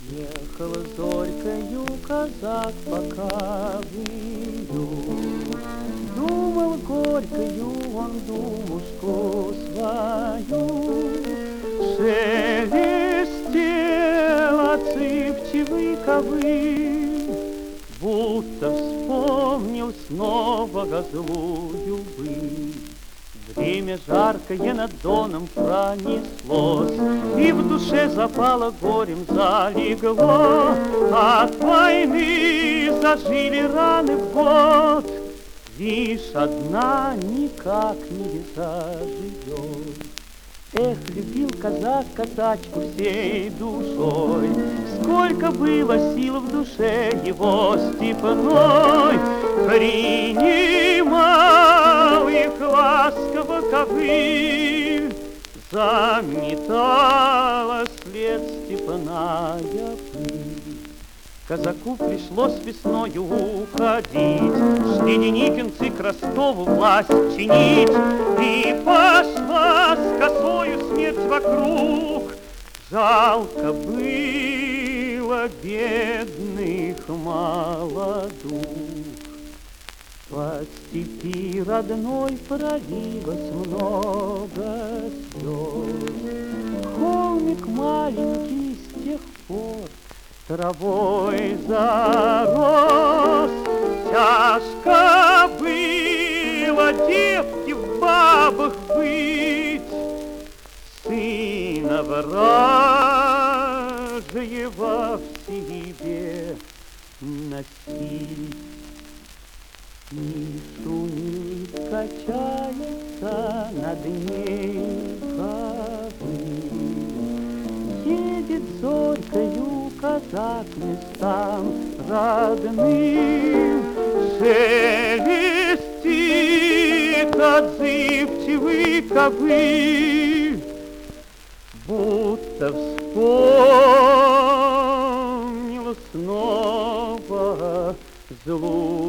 Ехал зорькою казак по Кавию, думал горькою он думушку свою. Шелестел отзывчивый ковыль, будто вспомнил снова злую быль. Время жаркое над доном пронеслось, и в душе запало горем залегло. От войны зажили раны в год, лишь одна никак не заживет. Эх, любил казак казачку всей душой, сколько было сил в душе его степной. Принимал их ласково ковыль, заметала след степная пыль. Казаку пришлось весною уходить, шли деникинцы к Ростову власть чинить, и пошла с косою смерть вокруг. Жалко было бедных молодух. По степи родной пролилось много слез. Холмик маленький с тех пор травой зарос. Тяжко было девке в бабах быть, сына вражьего в себе носить. И шумит, качается над ней ковыль. Едет зорькою казак местам родным, шелестит отзывчивый ковыль, будто вспомнил снова злую